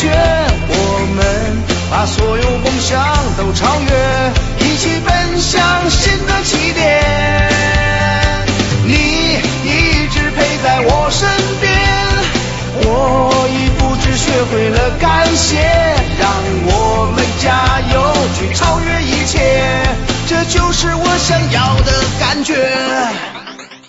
觉，我们把所有梦想都超越，一起奔向新的起